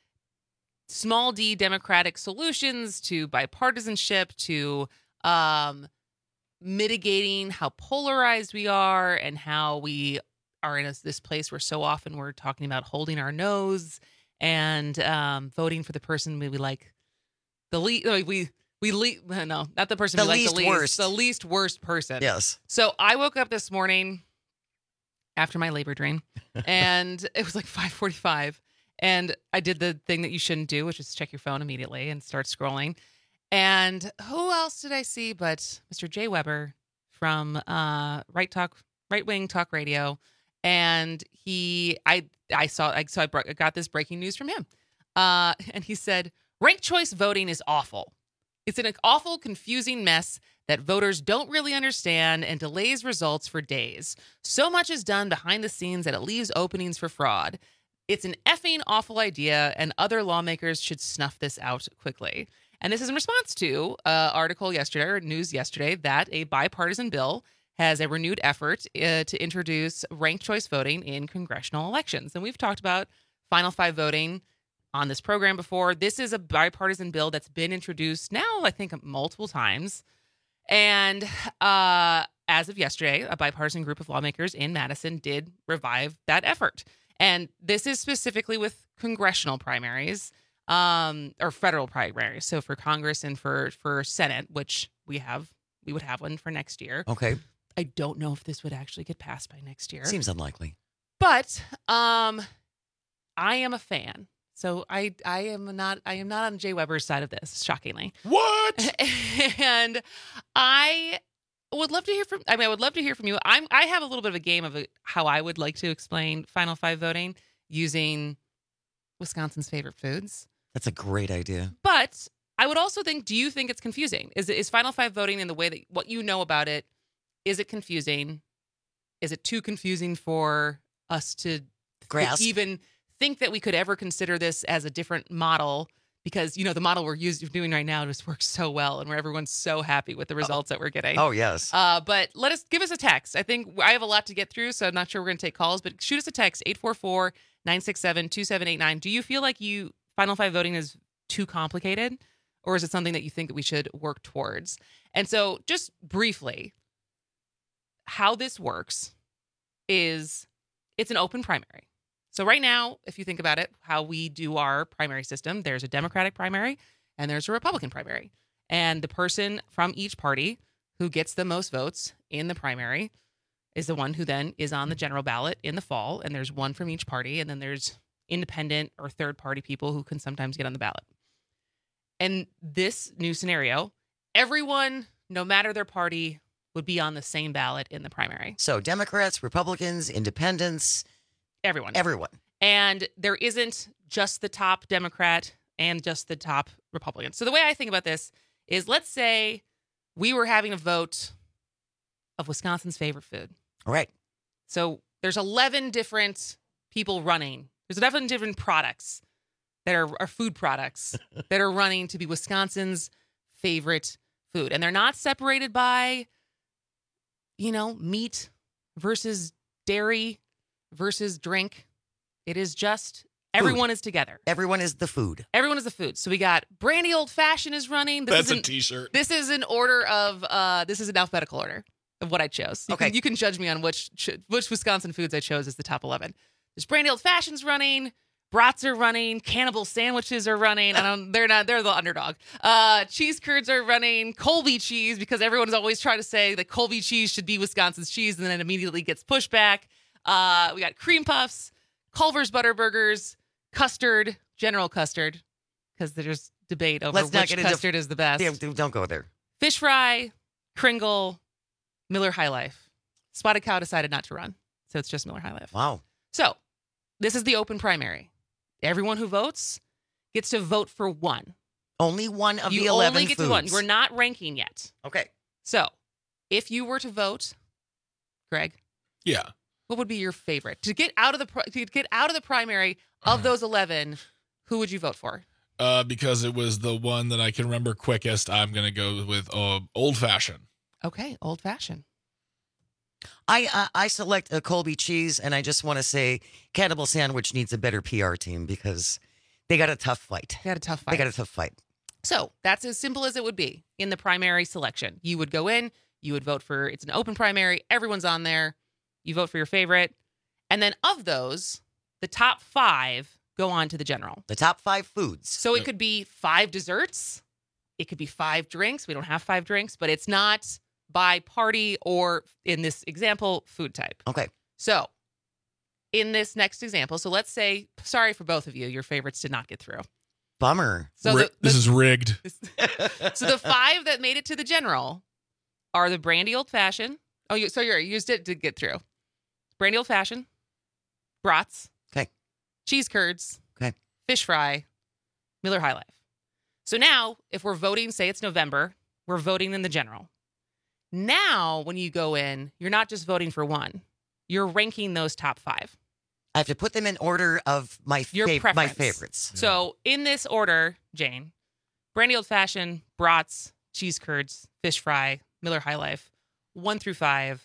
small d democratic solutions to bipartisanship to um, mitigating how polarized we are and how we are in a, this place where so often we're talking about holding our nose and um, voting for the person we, we like the least. We we le- no, not the person The we like least the least, worst. the least worst person. Yes. So I woke up this morning after my labor drain, and it was like five forty-five. And I did the thing that you shouldn't do, which is check your phone immediately and start scrolling. And who else did I see but Mister Jay Weber from uh, Right Talk, Right Wing Talk Radio, and he, I, I saw, I so I brought, got this breaking news from him, uh, and he said, "Ranked choice voting is awful. It's an awful, confusing mess that voters don't really understand and delays results for days. So much is done behind the scenes that it leaves openings for fraud. It's an effing awful idea, and other lawmakers should snuff this out quickly." And this is in response to an article yesterday, or news yesterday, that a bipartisan bill has a renewed effort uh, to introduce ranked choice voting in congressional elections. And we've talked about Final Five voting on this program before. This is a bipartisan bill that's been introduced now, I think, multiple times. And uh, as of yesterday, a bipartisan group of lawmakers in Madison did revive that effort. And this is specifically with congressional primaries, um, or federal primaries. So for Congress and for, for Senate, which we have, we would have one for next year. Okay. I don't know if this would actually get passed by next year. Seems unlikely. But um, I am a fan. So I I am not I am not on Jay Weber's side of this, shockingly. What? And I would love to hear from I mean I would love to hear from you. I'm I have a little bit of a game of a, how I would like to explain Final Five voting using Wisconsin's favorite foods. That's a great idea. But I would also think, do you think it's confusing? Is is Final Five voting in the way that what you know about it, is it confusing? Is it too confusing for us to grasp? Even think that we could ever consider this as a different model? Because, you know, the model we're using, doing right now just works so well, and where everyone's so happy with the results that we're getting. Oh, yes. Uh, but let us give us a text. I think I have a lot to get through, so I'm not sure we're going to take calls, but shoot us a text, eight four four, nine six seven, two seven eight nine. Do you feel like you Final Five voting is too complicated, or is it something that you think that we should work towards? And so just briefly, how this works is it's an open primary. So right now, if you think about it, how we do our primary system, there's a Democratic primary and there's a Republican primary. And the person from each party who gets the most votes in the primary is the one who then is on the general ballot in the fall. And there's one from each party. And then there's independent or third party people who can sometimes get on the ballot. And this new scenario, everyone, no matter their party, would be on the same ballot in the primary. So Democrats, Republicans, independents, everyone. Everyone. And there isn't just the top Democrat and just the top Republican. So the way I think about this is, let's say we were having a vote of Wisconsin's favorite food. All right. So there's eleven different people running. There's eleven different products that are, are food products that are running to be Wisconsin's favorite food. And they're not separated by, you know, meat versus dairy versus drink. It is just Everyone is together. Everyone is the food. Everyone is the food. So we got Brandy Old Fashioned is running. This That's is a an, T-shirt. This is an order of, uh, this is an alphabetical order of what I chose. You Okay. Can, you can judge me on which which Wisconsin foods I chose as the top eleven. There's Brandy Old Fashioned's running. Brats are running. Cannibal sandwiches are running. I don't. They're not. They're the underdog. Uh, cheese curds are running. Colby cheese, because everyone's always trying to say that Colby cheese should be Wisconsin's cheese, and then it immediately gets pushed back. Uh, we got cream puffs, Culver's Butterburgers, custard, General Custard, because there's debate over Let's not which get into- custard is the best. Damn, don't go there. Fish fry, Kringle, Miller High Life. Spotted Cow decided not to run, so it's just Miller High Life. Wow. So this is the open primary. Everyone who votes gets to vote for one. Only one of you the eleven only get foods. to one. We're not ranking yet. Okay. So if you were to vote, Greg, Yeah. what would be your favorite to get out of the pri- to get out of the primary of those eleven? Who would you vote for? Uh, because it was the one that I can remember quickest, I'm going to go with uh, Old Fashioned. Okay, Old Fashioned. I uh, I select a Colby cheese, and I just want to say Cannibal Sandwich needs a better P R team because they got a tough fight. They got a tough fight. They got a tough fight. So that's as simple as it would be in the primary selection. You would go in, you would vote for, it's an open primary, everyone's on there, you vote for your favorite. And then of those, the top five go on to the general. The top five foods. So it could be five desserts, it could be five drinks. We don't have five drinks, but it's not by party or, in this example, food type. Okay. So in this next example, so let's say, sorry for both of you, your favorites did not get through. Bummer. So Ri- the- this the- is rigged. So the five that made it to the general are the Brandy Old Fashioned. Oh, you, so you're, you just did, did get through. Brandy Old Fashioned, brats, Okay. cheese curds, Okay. fish fry, Miller High Life. So now, if we're voting, say it's November, we're voting in the general. Now, when you go in, you're not just voting for one. You're ranking those top five. I have to put them in order of my Your fav- preference. my favorites. So in this order, Jane, Brandy Old Fashioned, brats, cheese curds, fish fry, Miller High Life, one through five.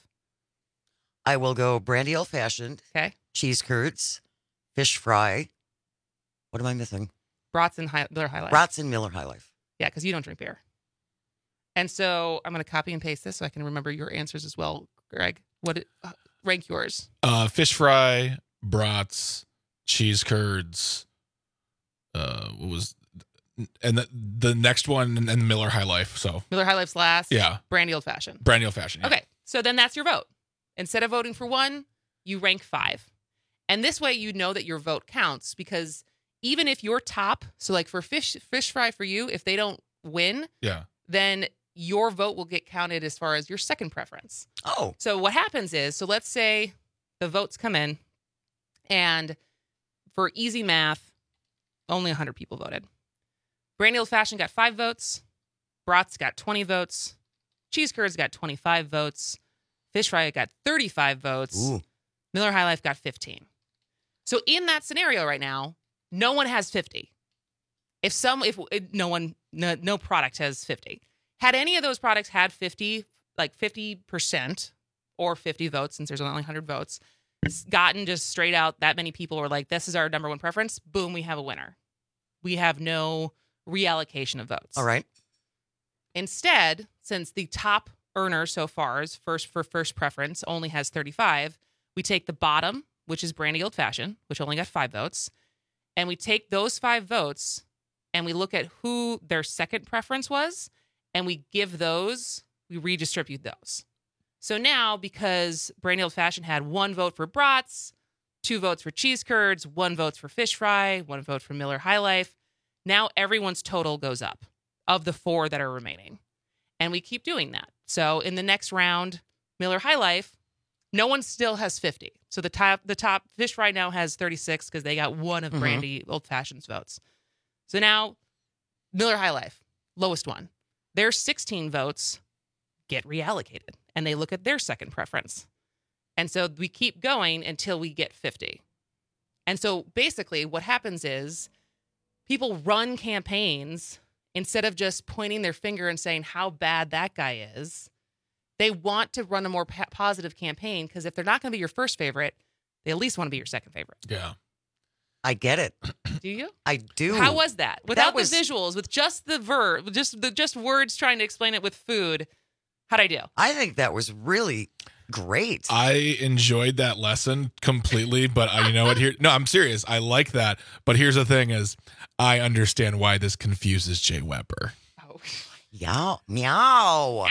I will go Brandy Old Fashioned. Okay. Cheese curds, fish fry. What am I missing? Brats and high, Miller High Life. Brats and Miller High Life. Yeah, because you don't drink beer. And so I'm going to copy and paste this so I can remember your answers as well, Greg. What it, uh, rank yours? Uh, fish fry, brats, cheese curds. Uh, what was, and the, the next one, and, and Miller High Life. So Miller High Life's last. Yeah. Brandy Old Fashioned. Brandy Old Fashioned. Yeah. Okay, so then that's your vote. Instead of voting for one, you rank five. And this way you know that your vote counts, because even if you're top, so like for fish fish fry for you, if they don't win, Yeah. then your vote will get counted as far as your second preference. Oh. So what happens is, so let's say the votes come in, and for easy math, only one hundred people voted. Brandy Old Fashioned got five votes. Brats got twenty votes. Cheese curds got twenty-five votes. Fish fry got thirty-five votes. Ooh. Miller High Life got fifteen. So in that scenario right now, no one has fifty. If some, if no one, no, no product has fifty. Had any of those products had fifty, like fifty percent or fifty votes, since there's only one hundred votes, gotten just straight out that many people were like, this is our number one preference, boom, we have a winner. We have no reallocation of votes. All right. Instead, since the top earner so far is first for first preference only has thirty-five, we take the bottom, which is Brandy Old Fashioned, which only got five votes, and we take those five votes and we look at who their second preference was, and we give those, we redistribute those. So now, because Brandy Old Fashioned had one vote for brats, two votes for cheese curds, one vote for fish fry, one vote for Miller High Life, now everyone's total goes up of the four that are remaining. And we keep doing that. So in the next round, Miller High Life, no one still has fifty. So the top the top fish fry now has thirty-six because they got one of Mhm. Brandy Old Fashioned's votes. So now Miller High Life, lowest one. Their sixteen votes get reallocated, and they look at their second preference. And so we keep going until we get fifty. And so basically what happens is people run campaigns instead of just pointing their finger and saying how bad that guy is. They want to run a more pa- positive campaign, because if they're not going to be your first favorite, they at least want to be your second favorite. Yeah. I get it. Do you? I do. How was that? Without was- the visuals, with just the verb, just the just words trying to explain it with food. How'd I do? I think that was really great. I enjoyed that lesson completely, but I, you know what? Here, no, I'm serious. I like that, but here's the thing: is I understand why this confuses Jay Weber. Yow, meow.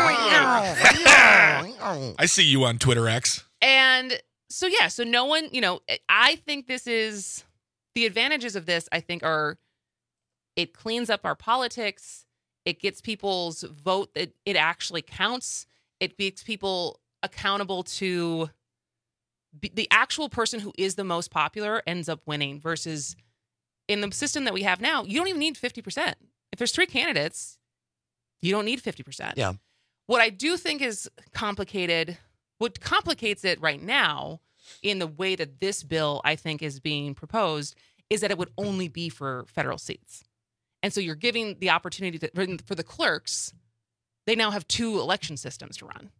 I see you on Twitter X. And so, yeah, so no one, you know, I think this is the advantages of this, I think, are it cleans up our politics. It gets people's vote. It, it actually counts. It makes people accountable to be, the actual person who is the most popular ends up winning versus in the system that we have now, you don't even need fifty percent. If there's three candidates, you don't need fifty percent. Yeah. What I do think is complicated, what complicates it right now in the way that this bill, I think, is being proposed is that it would only be for federal seats. And so you're giving the opportunity to, for the clerks, they now have two election systems to run.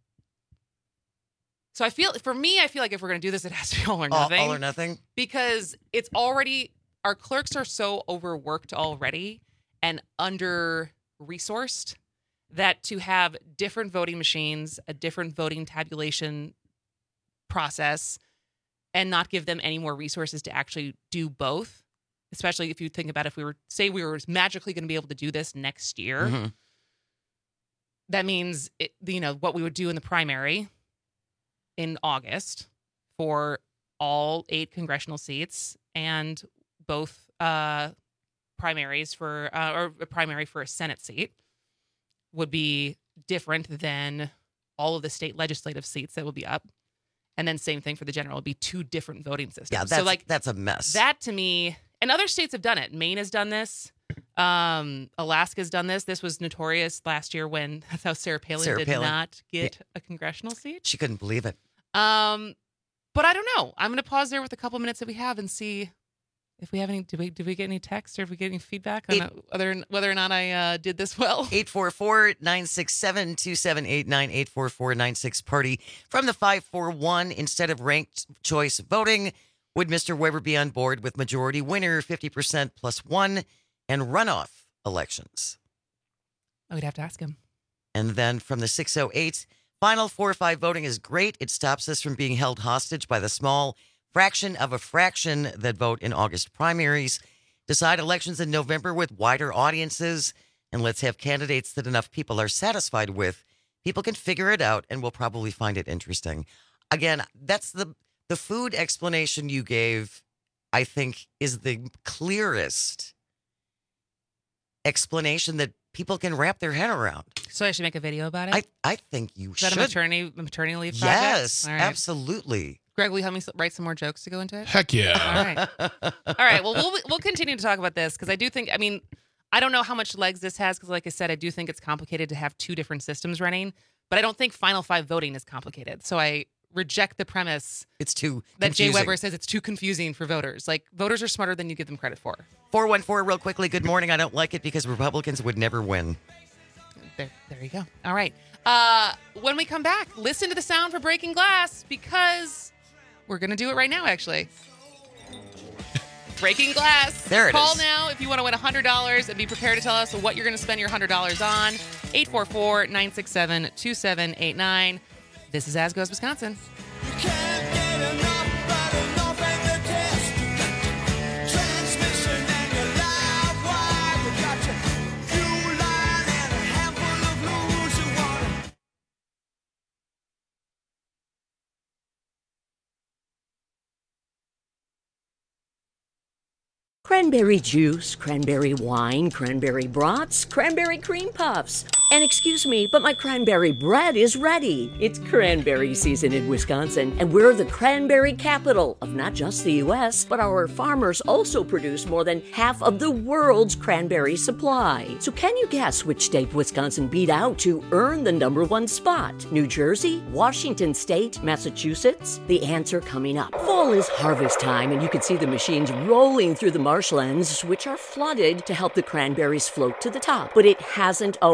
So I feel, for me, I feel like if we're going to do this, it has to be all or nothing. All, all or nothing? Because it's already, our clerks are so overworked already and under-resourced that to have different voting machines, a different voting tabulation process, and not give them any more resources to actually do both, especially if you think about if we were, say we were magically going to be able to do this next year, Mm-hmm. that means, it, you know, what we would do in the primary in August for all eight congressional seats and both uh, primaries for, uh, or a primary for a Senate seat would be different than all of the state legislative seats that will be up. And then same thing for the general. It'll be two different voting systems. Yeah, that's, so like that's a mess. that to me, and other states have done it. Maine has done this. Um, Alaska's done this. This was notorious last year when that's how Sarah Palin Sarah did Palin. not get a congressional seat. She couldn't believe it. Um, but I don't know. I'm going to pause there with a couple minutes that we have and see if we have any. Did we did we get any text or if we get any feedback on Eight, uh, whether whether or not I uh, did this well? eight four four, nine six seven, two seven eight nine, eight four four, nine six party from the five four one. Instead of ranked choice voting, would Mister Weber be on board with majority winner fifty percent plus one and runoff elections? I would have to ask him. And then from the six oh eight, final four or five voting is great. It stops us from being held hostage by the small fraction of a fraction that vote in August primaries. Decide elections in November with wider audiences, and let's have candidates that enough people are satisfied with. People can figure it out and will probably find it interesting. Again, that's the the food explanation you gave, I think, is the clearest explanation that people can wrap their head around. So I should make a video about it? I, I think you Is that should. a maternity, maternity leave project? Yes, All right. absolutely. Greg, will you help me s- write some more jokes to go into it? Heck yeah. All right. All right. Well, we'll we'll continue to talk about this because I do think, I mean, I don't know how much legs this has because, like I said, I do think it's complicated to have two different systems running, but I don't think Final Five voting is complicated. So I reject the premise It's too that Jay confusing. Weber says it's too confusing for voters. Like, voters are smarter than you give them credit for. four one four, real quickly. Good morning. I don't like it because Republicans would never win. There, there you go. All right. Uh, when we come back, listen to the sound for Breaking Glass because we're going to do it right now, actually. Breaking Glass. There it Call is. now if you want to win one hundred dollars and be prepared to tell us what you're going to spend your one hundred dollars on. eight four four, nine six seven, two seven eight nine. This is As Goes Wisconsin. Cranberry juice, cranberry wine, cranberry brats, cranberry cream puffs. And excuse me, but my cranberry bread is ready. It's cranberry season in Wisconsin, and we're the cranberry capital of not just the U S, but our farmers also produce more than half of the world's cranberry supply. So can you guess which state Wisconsin beat out to earn the number one spot? New Jersey, Washington State, Massachusetts? The answer coming up. Fall is harvest time, and you can see the machines rolling through the marshlands, which are flooded to help the cranberries float to the top. But it hasn't always been the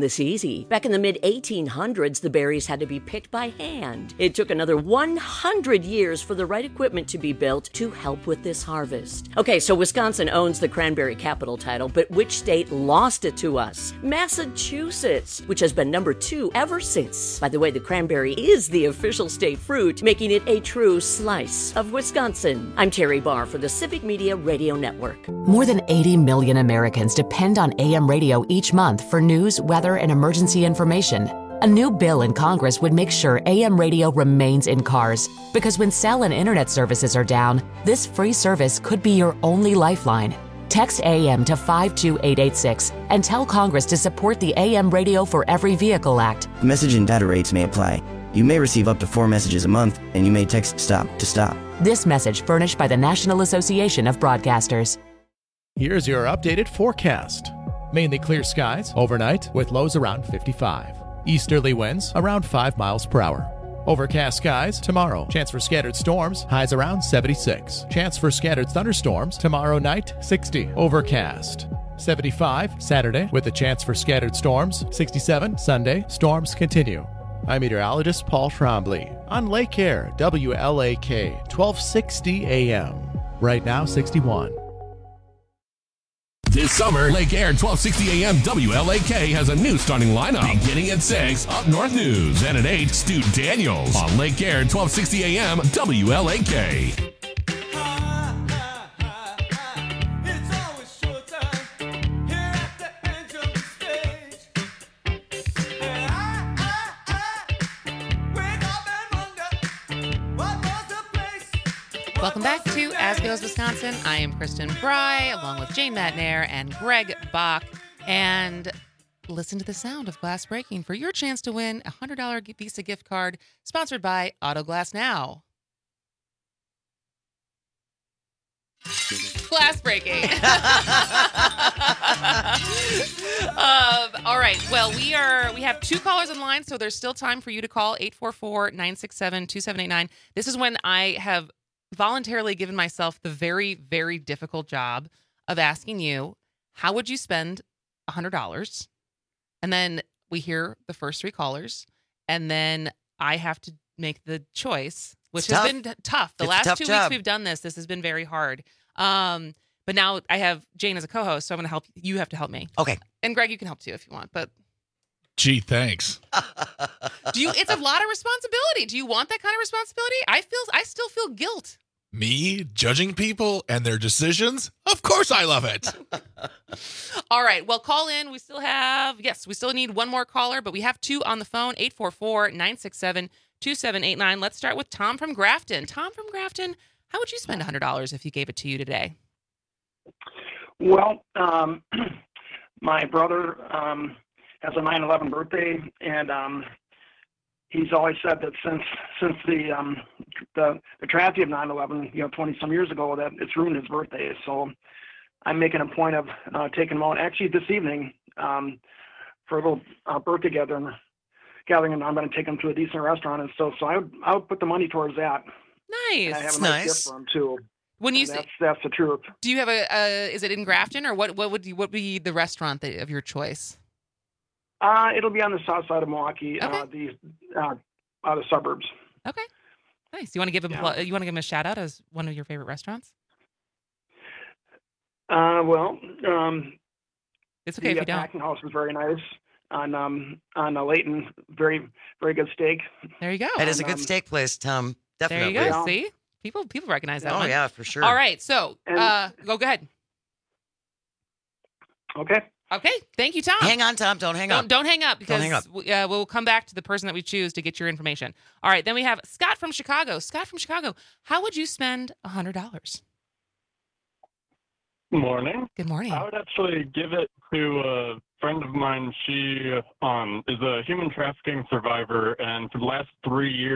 this easy. Back in the mid eighteen hundreds, the berries had to be picked by hand. It took another one hundred years for the right equipment to be built to help with this harvest. Okay, so Wisconsin owns the cranberry capital title, but which state lost it to us? Massachusetts, which has been number two ever since. By the way, the cranberry is the official state fruit, making it a true slice of Wisconsin. I'm Terry Barr for the Civic Media Radio Network. More than eighty million Americans depend on A M radio each month for news, weather, and emergency information. A new bill in Congress would make sure A M radio remains in cars, because when cell and internet services are down, this free service could be your only lifeline. Text A M to five two eight eight six and tell Congress to support the A M Radio for Every Vehicle Act. Message and data rates may apply. You may receive up to four messages a month, and you may text STOP to stop. This message furnished by the National Association of Broadcasters. Here's your updated forecast. Mainly clear skies overnight with lows around fifty-five. Easterly winds around five miles per hour. Overcast skies tomorrow. Chance for scattered storms, highs around seventy-six. Chance for scattered thunderstorms tomorrow night, sixty. Overcast. seventy-five Saturday with a chance for scattered storms. sixty-seven Sunday, storms continue. I'm meteorologist Paul Trombley on Lake Air, W L A K, twelve sixty A M. Right now, sixty-one. This summer, Lake Air twelve sixty A M W L A K has a new starting lineup. Beginning at six, Up North News. And at eight, Stu Daniels. On Lake Air twelve sixty A M W L A K. Welcome back to As Goes Wisconsin. I am Kristen Fry, along with Jane Matnair and Greg Bach. And listen to the sound of glass breaking for your chance to win a one hundred dollars Visa gift card sponsored by Auto Glass Now. Glass breaking. um, all right. Well, we are we have two callers in line, so there's still time for you to call eight four four, nine six seven, two seven eight nine. This is when I have voluntarily given myself the very, very difficult job of asking you, how would you spend one hundred dollars? And then we hear the first three callers, and then I have to make the choice, which It's has tough. been t- tough. The It's a last tough two job. weeks we've done this, this has been very hard. Um, but now I have Jane as a co-host, so I'm going to help. You have to help me. Okay. And Greg, you can help too if you want, but Gee, thanks. do you, it's a lot of responsibility. Do you want that kind of responsibility? I feel, I still feel guilt. Me judging people and their decisions? Of course I love it. All right. Well, call in. We still have, yes, we still need one more caller, but we have two on the phone, eight four four, nine six seven, two seven eight nine. Let's start with Tom from Grafton. Tom from Grafton, how would you spend one hundred dollars if you gave it to you today? Well, um, my brother um, has a nine eleven birthday, and um, he's always said that since since the um, the, the tragedy of nine eleven, you know, twenty some years ago, that it's ruined his birthday. So I'm making a point of uh, taking him out actually this evening um, for a little uh, birthday gathering, gathering, and I'm going to take him to a decent restaurant and stuff. So I would I would put the money towards that. Nice. And I have That's a nice, nice. gift for him too. When you And say, that's that's the truth. do you have a, uh, is it in Grafton or what, what would you, what would be the restaurant that, of your choice? Uh, it'll be on the south side of Milwaukee, uh, the uh, uh, the suburbs. Okay. Nice. You want to give him, Yeah. you want to give him a shout out as one of your favorite restaurants? Uh, well, um, it's okay the if you don't. Packing House was very nice on um on uh, Layton. Very very good steak. There you go. That is a And, good um, steak place, Tom. There Definitely. you go. See? People people recognize that Oh, one. yeah, for sure. All right. So, uh, go, go ahead. Okay. Okay. Thank you, Tom. Hang on, Tom. Don't hang Don't, up. don't hang up because hang up. we- Uh, we'll come back to the person that we choose to get your information. All right. Then we have Scott from Chicago. Scott from Chicago. How would you spend one hundred dollars? Morning. Good morning. I would actually give it to a friend of mine. She um, is a human trafficking survivor, and for the last three years,